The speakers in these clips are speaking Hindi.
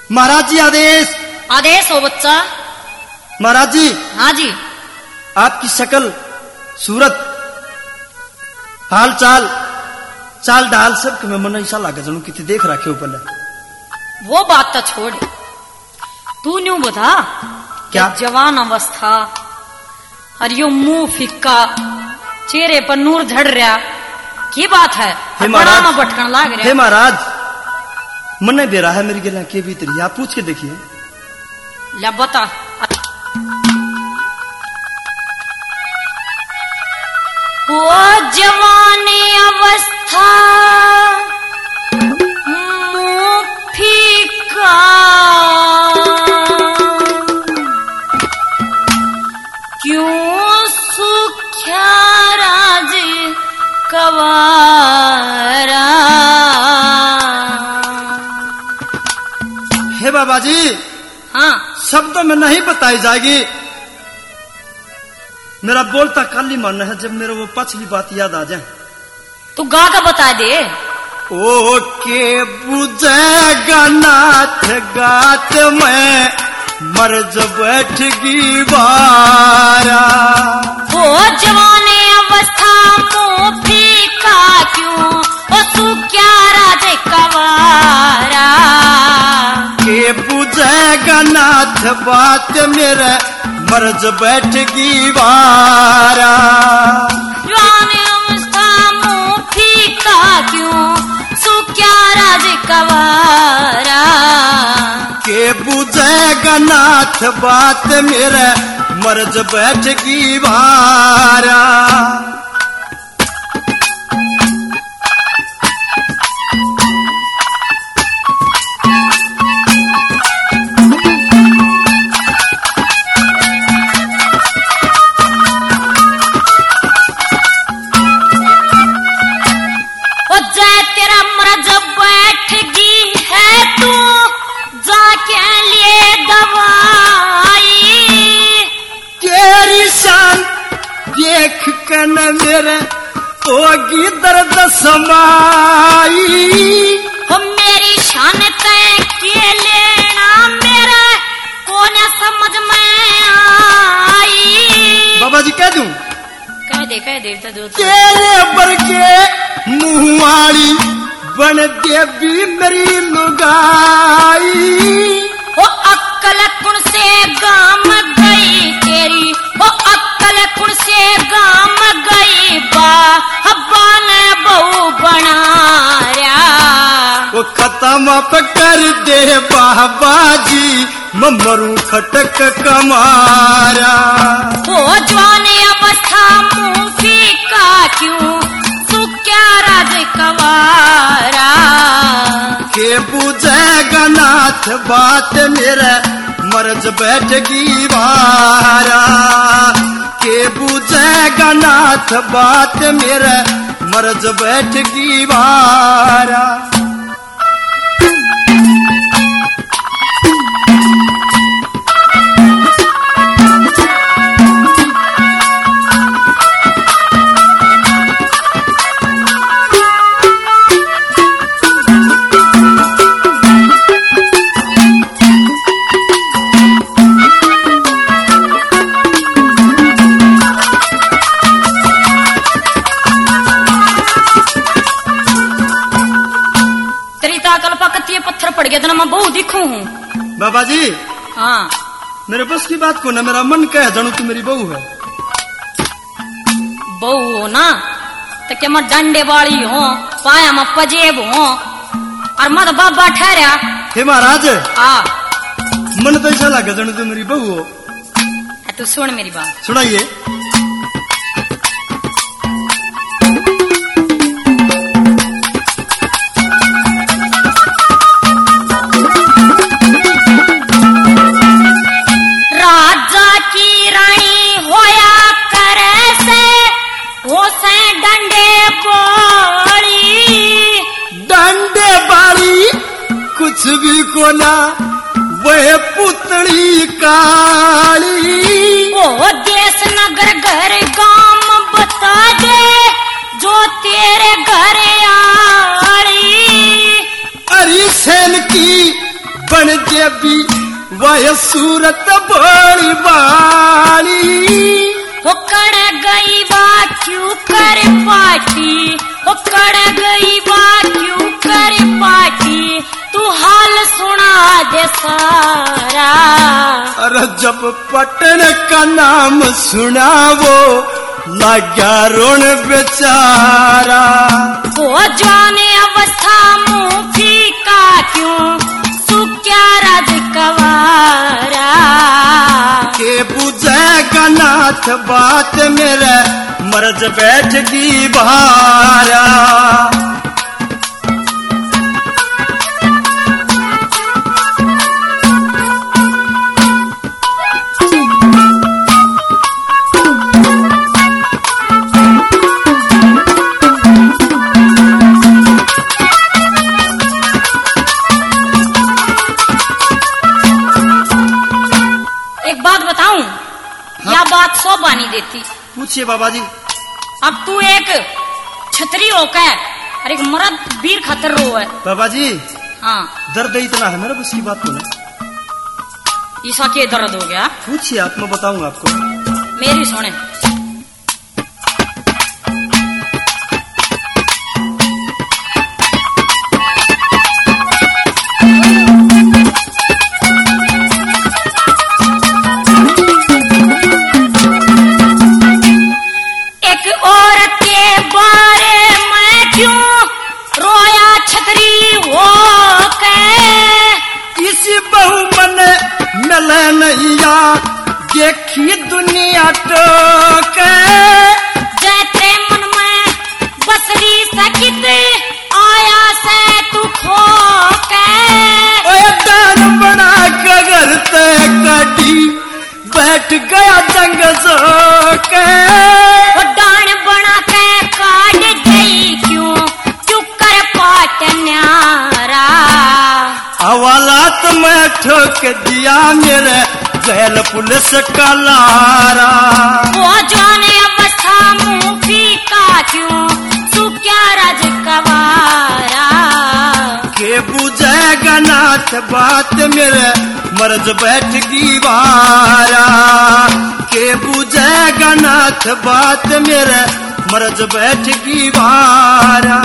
महाराज जी आदेश। आदेश हो बच्चा। महाराज जी। हाँ जी। आपकी शक्ल सूरत हाल चाल चाल डाल सब मैं मन ऐसा लगे जनू कितनी देख रखे ऊपर। वो बात तो छोड़, तू न्यू बता क्या जवान अवस्था और यो मुंह फिक्का, चेहरे पर नूर झड़ रहा, की बात है? बड़ा में भटकन लाग रहा। हे महाराज, मन दे रहा है मेरी गला के भीतर, आप पूछ के देखिए। ला बता। वो जवानी अवस्था मुंह फीका, क्यों सूख्या राज कवारा। हे बाबा जी। हाँ। शब्दों में नहीं बताई जाएगी, मेरा बोलता काली मन है जब मेरे वो पछली बात याद आ जाए। तू गा का बता दे। ओ के बुझेगा नाथ गात में मर्ज बैठगी बारा। वो जवानी अवस्था मुंह फीका, क्यों ओ सूख्या राज कवारा। के बुझेगा नाथ बात मेरे मर्ज बैठगी बारा। जवानी अवस्था मुंह फीका, क्यों सूख्या राज कवारा। के बुझेगा नाथ बात मेरे मर्ज बैठगी बारा। देख कर मेरे होगी दर्द समाई। हम मेरी शान तय के लेना मेरे कौन समझ में आई। बाबा जी कह दूं? कह दे तो तेरे बर के मुँहवाड़ी बन देवी मेरी लुगाई। वो अक्कल कुण से गाम गई तेरी, वो अक्कल कुण से गाम गई बा हब्बा ने बहू बनाया। वो खत्म अब कर दे बाबा जी ममरू खटक कमारा। वो जवानी अवस्था मुंह फीका, क्यों सूख्या राज कवारा। के बुझेगा नाथ बात मेरे मर्ज बैठगी बारा। के बुझेगा नाथ बात मेरे मर्ज बैठगी बारा। पत्थर पड़ गया तो मैं बहु दिखू हूँ। बाबा जी। हाँ। मेरे बस की बात को ना, मेरा मन कह जानू तू मेरी बहू है। बहू हो ना तो क्या मैं डंडे वाली हूँ, पाया मैं पजेब हूँ और मैं तो बाबा ठहरा। हे महाराज। हाँ। मन तो ऐसा लगे जानू तू मेरी बहू हो। तू सुन मेरी बात। सुनाइए। कुछ भी को ना वह पुतली काली। वो देश नगर घर गांव बता दे जो तेरे घर आली। अरिसेन की बन देवी वह सूरत बोली बाली। वो कड़ गई बा क्यों कर पाटी, वो कड़ गई बा क्यों कर पाटी, तू हाल सुना दे सारा। अरे जब पटन का नाम सुना वो लगा रोन बेचारा। वो जाने अवस्था मुँह फीका क्यों सुक्या राज कवारा। के बुझेगा नाथ बात मेरे मर्ज बैठ की भारा। बात सौ बानी देती। पूछिए बाबा जी। अब तू एक छतरी होकर और एक मर्द वीर खतर रो है बाबा जी। हाँ दर्द इतना है मेरा बस की बात तो नहीं। ईसा के दर्द हो गया? पूछिए आप, मैं बताऊंगा आपको। मेरी सुने। देखी दुनिया तो के जैते मन में बसरी सकित आया से तू खो के। ओए डान बना कर ते कटी बैठ गया जंग सो के। वो डान बना के काट गई क्यों चुकर पाट न्यारा। हवालात में ठोक दिया मेरे जैल पुलिस का लारा। वो जाने अवस्था मुँह फीका क्यों सुक्या राज कवारा। के बुझेगा नाथ बात मेरे मर्ज बैठ की बारा। के बुझेगा नाथ बात मेरे मर्ज बैठ की बारा।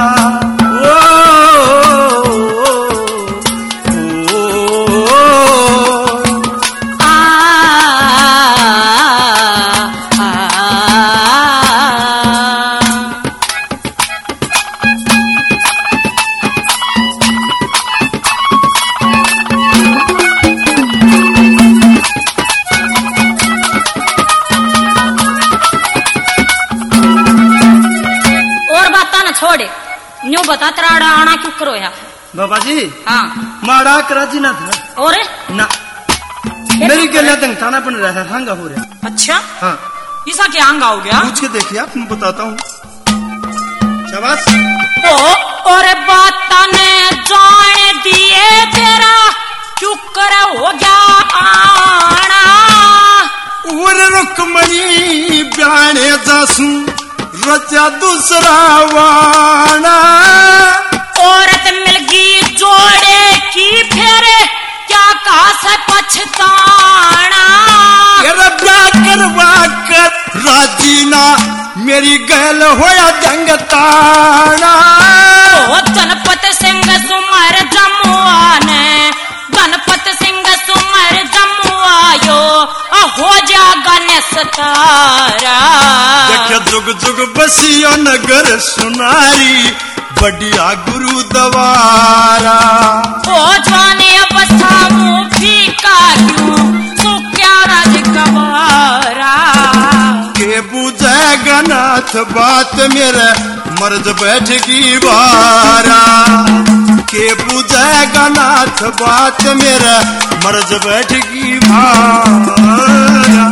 न्यू बता तराड़ा आना क्यों करो या बाबा जी। हाँ माड़ा कराजी ना था और ना मेरी गला तंग थाना बन रहा है हंगा हो रहा। अच्छा हाँ ऐसा क्या हंगा हो गया? पूछ के देखिए आप, मैं बताता हूँ। शाबाश। और बात ने जान दिए तेरा चुकर हो गया आना। और रुकमणी ब्याने जासू रचा दूसरा वाना। औरत मिलगी जोड़े की फेरे क्या कास पछताना। करवा कर राजीना मेरी गैल होया जंग ताना। ओ गणपत सिंह सुमर जमुआ ने गणपत सिंह सुमर जमुआयो हो जा गणेश तारा। देख जुग जुग बसिया नगर सुनारी बढ़िया गुरु दवारा। ओ जाने अवस्था मुँह फीका क्यों सुक्या राज कवारा। के बुझेगा नाथ बात मेरे मर्द बैठ की बारा। के बुझेगा नाथ बात मेरे मर्द बैठ की बारा।